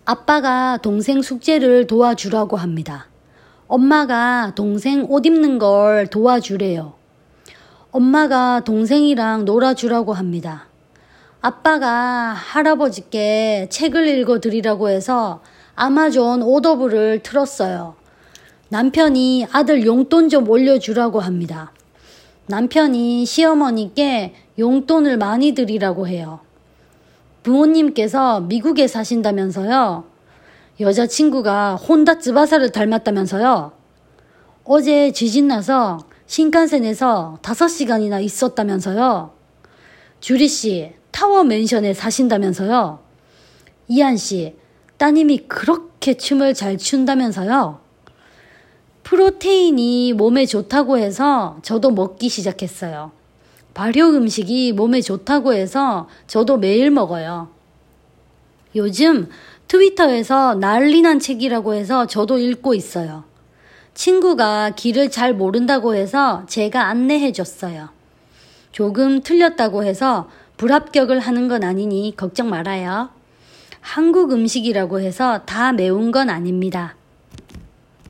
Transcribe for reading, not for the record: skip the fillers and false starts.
아빠가 동생 숙제를 도와주라고 합니다. 엄마가 동생 옷 입는 걸 도와주래요. 엄마가 동생이랑 놀아주라고 합니다. 아빠가 할아버지께 책을 읽어드리라고 해서 아마존 오더블을 틀었어요. 남편이 아들 용돈 좀 올려주라고 합니다. 남편이 시어머니께 용돈을 많이 드리라고 해요. 부모님께서 미국에 사신다면서요. 여자친구가 혼다 츠바사를 닮았다면서요. 어제 지진 나서 신칸센에서 5시간이나 있었다면서요. 주리씨 타워 맨션에 사신다면서요. 이한씨 따님이 그렇게 춤을 잘 춘다면서요. 프로테인이 몸에 좋다고 해서 저도 먹기 시작했어요. 발효 음식이 몸에 좋다고 해서 저도 매일 먹어요. 요즘 트위터에서 난리난 책이라고 해서 저도 읽고 있어요. 친구가 길을 잘 모른다고 해서 제가 안내해 줬어요. 조금 틀렸다고 해서 불합격을 하는 건 아니니 걱정 말아요. 한국 음식이라고 해서 다 매운 건 아닙니다.